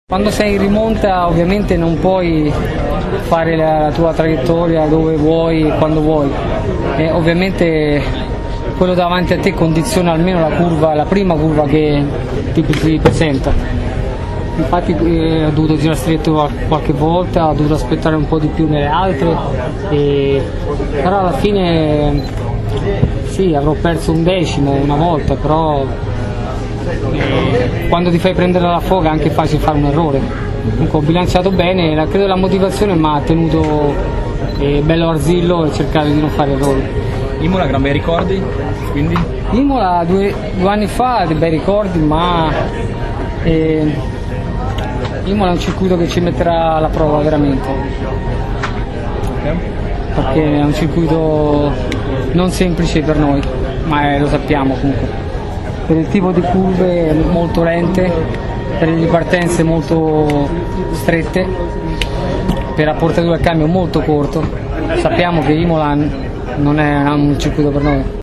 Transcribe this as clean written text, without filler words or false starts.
Quando sei in rimonta ovviamente non puoi fare la tua traiettoria dove vuoi, quando vuoi, e ovviamente quello davanti a te condiziona almeno la curva, la prima curva che ti presenta. Infatti ho dovuto girare stretto qualche volta, ho dovuto aspettare un po' di più nelle altre, però alla fine sì, avrò perso un decimo una volta, però quando ti fai prendere la foga è anche facile fare un errore. Comunque ho bilanciato bene, credo la motivazione mi ha tenuto bello arzillo e cercare di non fare errori. Imola, gran bei ricordi? Quindi? Imola due anni fa, dei bei ricordi, ma Imola è un circuito che ci metterà alla prova veramente, perché è un circuito non semplice per noi, ma lo sappiamo comunque. Per il tipo di curve molto lente, per le ripartenze molto strette, per la portatura al cambio molto corto. Sappiamo che Imola non è un circuito per noi.